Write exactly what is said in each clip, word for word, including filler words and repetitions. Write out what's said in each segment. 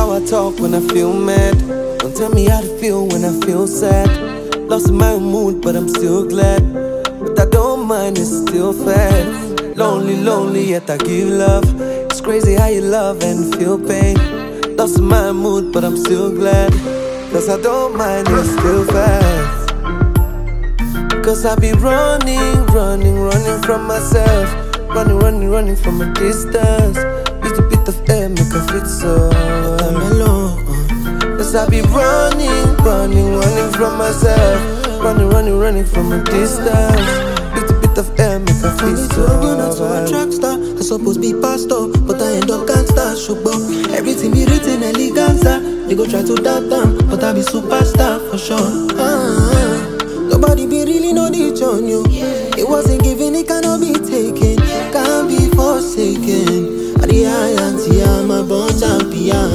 how I talk when I feel mad. Don't tell me how to feel when I feel sad. Lost in my mood, but I'm still glad. But I don't mind, it's still fair. Lonely, lonely, yet I give love. It's crazy how you love and feel pain. Lost in my mood, but I'm still glad. Cause I don't mind, it's still fast. Cause I be running, running, running from myself. Running, running, running from a distance. Little bit of air make a fit so I'm alone. Cause I be running, running, running from myself. Running, running, running from a distance. Little bit of air make a fit so I'm so a track star. I supposed be pastor, but I end up gangster. Showboat, everything be written eleganza. They go try to doubt them, but I be superstar for sure. Ah, nobody be really know the on you. It wasn't given, it cannot be taken. Can't be forsaken. I'm a born champion.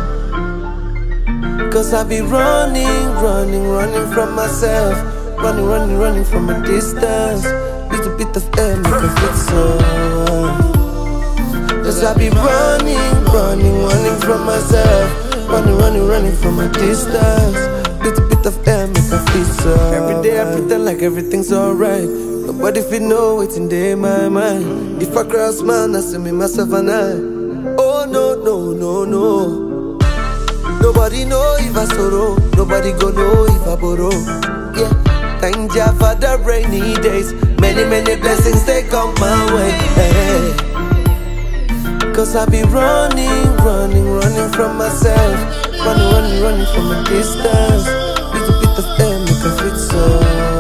Cause I be running, running, running from myself. Running, running, running from a distance. Little bit of air make a fit so. Cause I be running, running, running from myself. Running, running, running from a distance. Little bit of air make a fit so. Every day I pretend like everything's alright. Nobody fit know what's in day my mind. If I cross man, I see me myself and I. Oh no, no, no, no. Nobody know if I sorrow. Nobody go know if I borrow. Yeah, thank Jah for the rainy days. Many, many blessings they come my way. Hey. Cause I be running, running, running from myself. Running, running, running from a distance. Little bit of air make a fit so.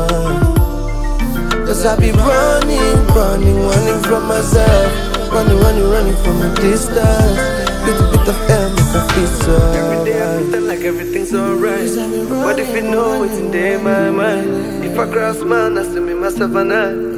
Cause I be running, running, running from myself. Running, running, running from a distance. Little bit of air make a feel so. Every day I pretend like everything's alright. But if you know it's in day my mind. If I cross man, I see me myself and I.